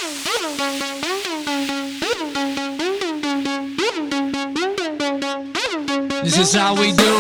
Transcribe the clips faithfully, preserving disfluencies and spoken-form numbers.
This is how we do.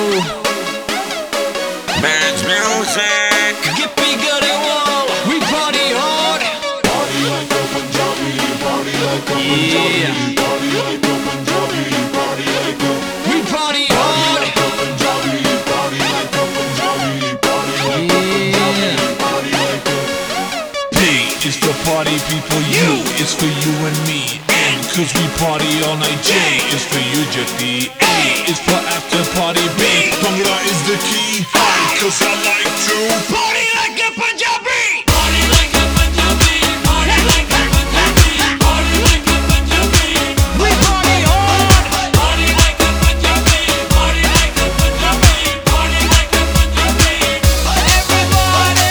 Benz music. Gippy Gully Wall. We party hard. Party like a Punjabi, party like a Yeah. Punjabi, party like a Punjabi, party like a We party hard. Punjabi, party like a Punjabi, party like a Yeah. party like a. P is for party people, U is for you and me, N cause we party all night, J is for you, Jati, A is for after party, B Bangla is the key, I cause I like to party like a Punjabi. Party like a Punjabi. Party like a Punjabi. Party like a Punjabi. We party hard. Party like a Punjabi. Party like a Punjabi. Party like a Punjabi. Everybody.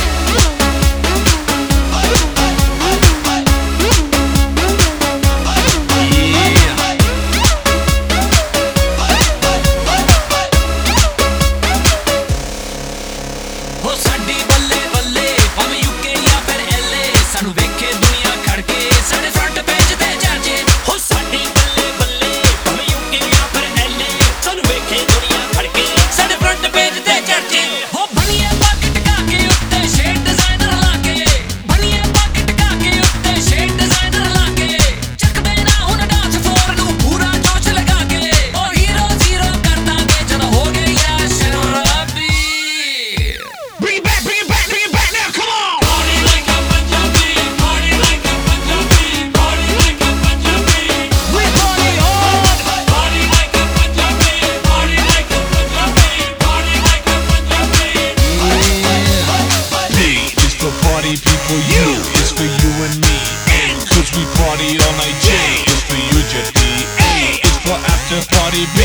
ਹੋ ਸਾਡੀ ਬੱਲੇ ਬੱਲੇ ਭਾਵੇਂ UK ਜਾਂ ਫਿਰ LA ਸਾਨੂੰ ਵੇਖੇ ਦੁਨੀਆ ਖੜ ਕੇ ਸਾਡੇ ਫਰੰਟ ਪੇਜ ਤੇ ਚਰਚੇ ਹੋ ਸਾਡੀ ਬੱਲੇ ਬੱਲੇ ਭਾਵੇਂ ਯੂਕੇ ਜਾਂ ਫਿਰ ਐਲਏ ਸਾਨੂੰ ਵੇਖੇ ਦੁਨੀਆ ਖੜ ਕੇ ਸਾਡੇ ਫਰੰਟ ਪੇਜ ਤੇ ਚਰਚੇ ਹੋ ਬਣੀਏ ਪੱਗ ਟਕਾ ਕੇ ਉੱਤੇ ਸ਼ੇਡ ਡਿਜ਼ਾਈਨਰ ਲਾ ਕੇ ਬਣੀਏ ਪੱਗ ਟਕਾ ਕੇ ਉੱਤੇ ਸ਼ੇਡ ਡਿਜ਼ਾਈਨਰ ਲਾ ਕੇ ਚੱਕਦੇ ਨਾ ਹੁਣ ਡਾਂਸ ਫਲੋਰ ਨੂੰ ਪੂਰਾ ਜੋਸ਼ ਲਗਾ ਕੇ ਉਹ ਹੀਰੋ ਜ਼ੀਰੋ ਕਰ ਦਾਂਗੇ ਜਦੋਂ ਹੋ ਗਏ ਯਾਰ ਸ਼ਰਾਬੀ Bring it back, bring it back, bring it back now, come on! Party like a Punjabi, party like a Punjabi, party like a Punjabi. We party hard. Party like a Punjabi, party like a Punjabi, party like a Punjabi. P is for party people, U is for you and me, N cause we party all night, J is for you, Jati, A is for after party, B